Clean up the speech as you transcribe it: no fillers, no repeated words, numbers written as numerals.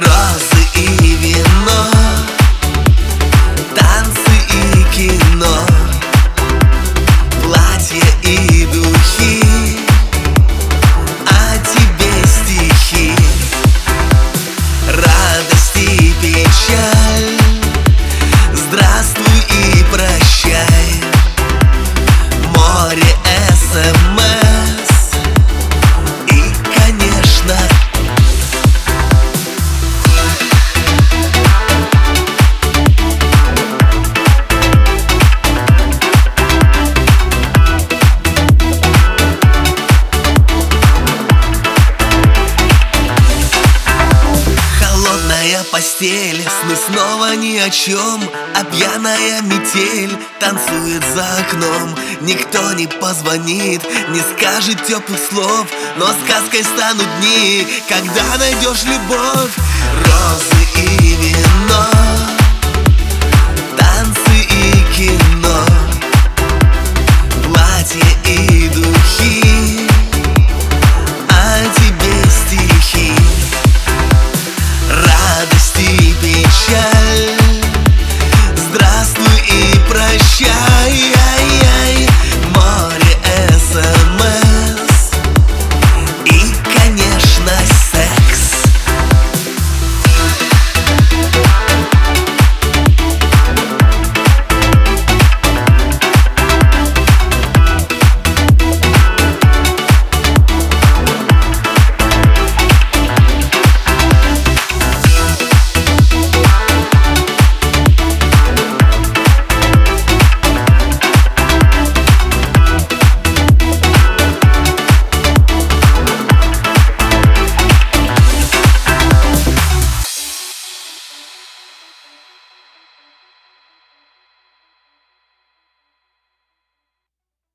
Розы и вино, танцы и кино, платья и духи, о тебе стихи. Радость и печаль, здравствуй и прощай. Море СМС и, конечно, постель, сны снова ни о чем, а пьяная метель танцует за окном. Никто не позвонит, не скажет теплых слов, но сказкой станут дни, когда найдешь любовь. Розы и вино, танцы и кино, платья и духи, о тебе стихи. Радость и печаль,